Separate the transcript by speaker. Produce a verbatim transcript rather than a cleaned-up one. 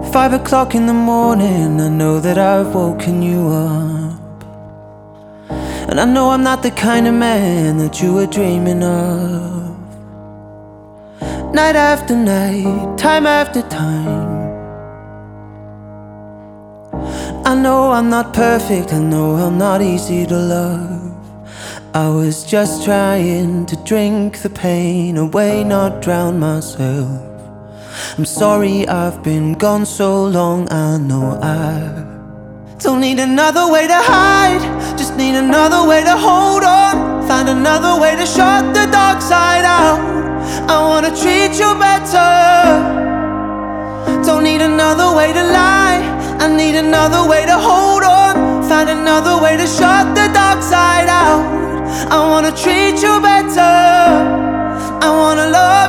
Speaker 1: Five o'clock in the morning, I know that I've woken you up. And I know I'm not the kind of man that you were dreaming of. Night after night, time after time, I know I'm not perfect, I know I'm not easy to love. I was just trying to drink the pain away, not drown myself. I'm sorry I've been gone so long, I know I don't need another way to hide, just need another way to hold on. Find another way to shut the dark side out. I wanna treat you better. Don't need another way to lie, I need another way to hold on. Find another way to shut the dark side out. I wanna treat you better, I wanna love